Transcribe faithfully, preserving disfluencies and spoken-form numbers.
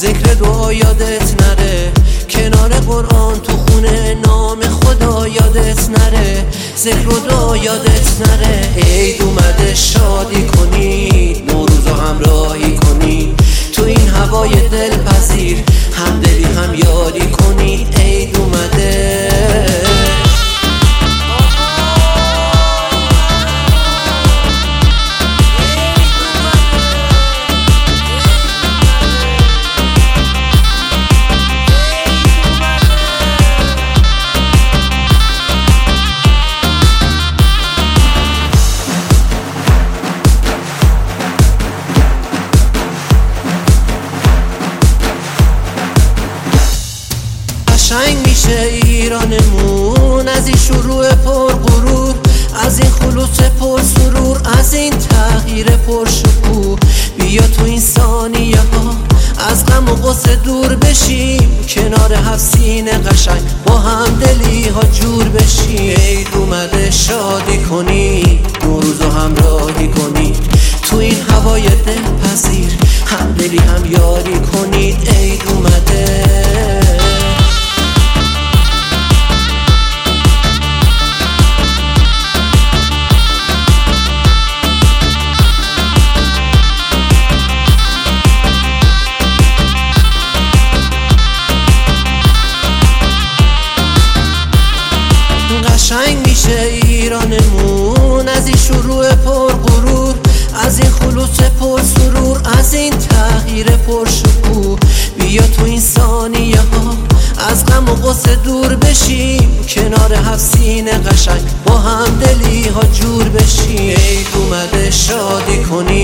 ذکر دعا یادت نره، کنار قرآن تو خونه نام خدا یادت نره، ذکر و دعا یادت نره. عید اومده شادی کنی، نوروزو همراهی کنی، تو این هوای دلپذیر همدلی هم یاری کنی. عید اومده قشنگ میشه ایرانمون از این شروع پر غرور، از این خلوص پر سرور، از این تغییر پر شکوه. بیا تو این ثانیه ها از غم و غصه دور بشیم، کنار هفت سینه قشنگ با همدلی ها جور بشیم. عید اومده شادی کنی، نوروزو همراهی کنی، تو این هوای دلپذیر همدلی هم یاری کنید. عید اومده قشنگ میشه ایرانمون از این شروع پر غرور، از این خلوص پر سرور، از این تغییر پر شکوه. بیا تو این ثانیه ها از غم و غصه دور بشیم، کنار هفت سینه قشنگ با همدلی ها جور بشیم. عید اومده شادی کنی،